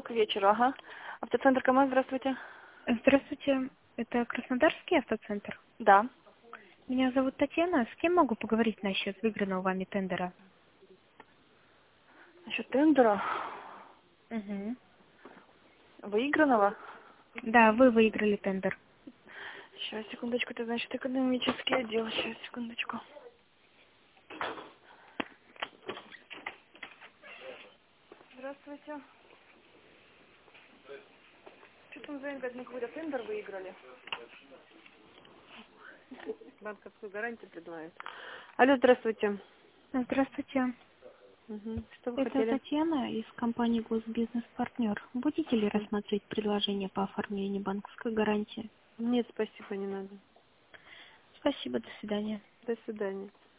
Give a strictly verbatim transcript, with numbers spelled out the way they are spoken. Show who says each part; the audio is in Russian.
Speaker 1: Ну, к вечеру, ага. Автоцентр КамАЗ, здравствуйте.
Speaker 2: Здравствуйте, это Краснодарский автоцентр.
Speaker 1: Да.
Speaker 2: Меня зовут Татьяна. С кем могу поговорить насчет выигранного вами тендера?
Speaker 1: Насчет тендера.
Speaker 2: Угу.
Speaker 1: Выигранного.
Speaker 2: Да, вы выиграли тендер.
Speaker 1: Сейчас, секундочку, это значит экономический отдел. Сейчас, секундочку. Здравствуйте. Что-то он звонит, говорит, мы какой-то тендер выиграли. Банковскую гарантию предлагает. Алло, здравствуйте.
Speaker 2: Здравствуйте.
Speaker 1: Угу. Что вы
Speaker 2: Это
Speaker 1: хотели?
Speaker 2: Татьяна из компании Госбизнес-партнер. Будете ли
Speaker 1: Мгм.
Speaker 2: рассмотреть предложение по оформлению банковской гарантии?
Speaker 1: Нет, спасибо, не надо.
Speaker 2: Спасибо, до свидания.
Speaker 1: До свидания.